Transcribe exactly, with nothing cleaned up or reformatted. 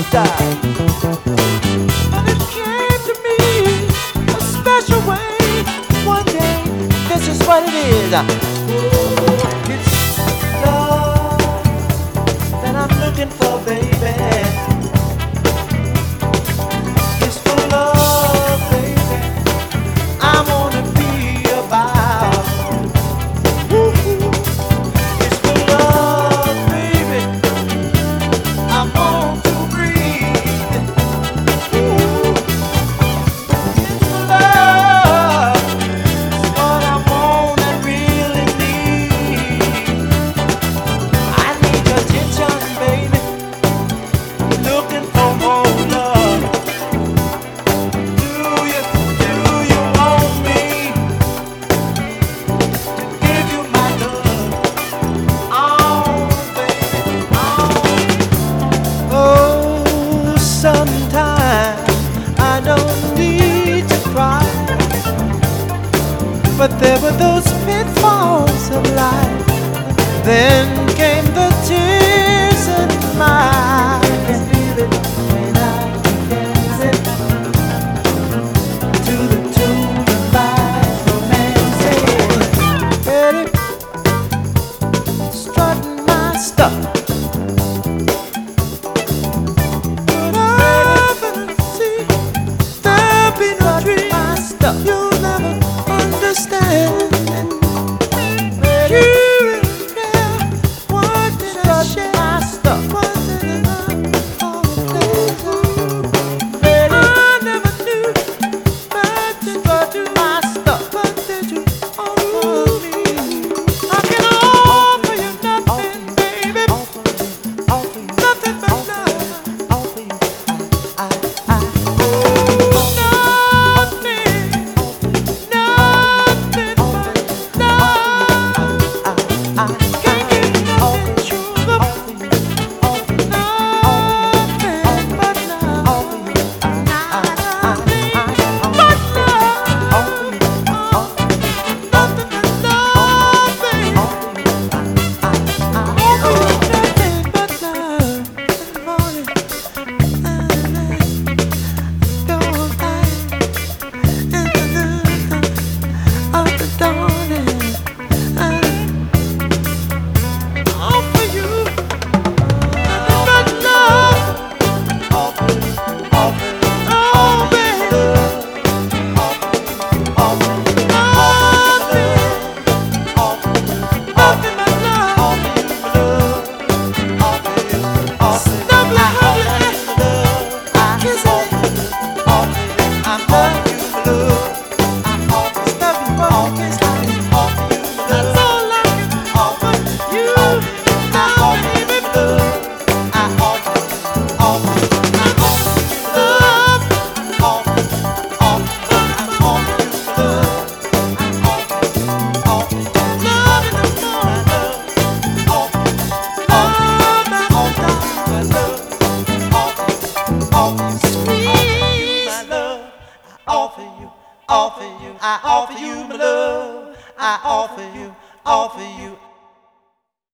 die. But it came to me a special way one day. This is what it is. Ooh, it's love that I'm looking for, baby. It's for love, baby. I wanna be about. Ooh, it's for love, baby. I want to breathe. Ooh, it's for love. It's what I want and really need. I need your attention, baby. Looking for more love. Do you, do you want me to give you my love? Oh, baby, oh. Oh, sometimes I don't need to cry, but there were those pitfalls of life. Then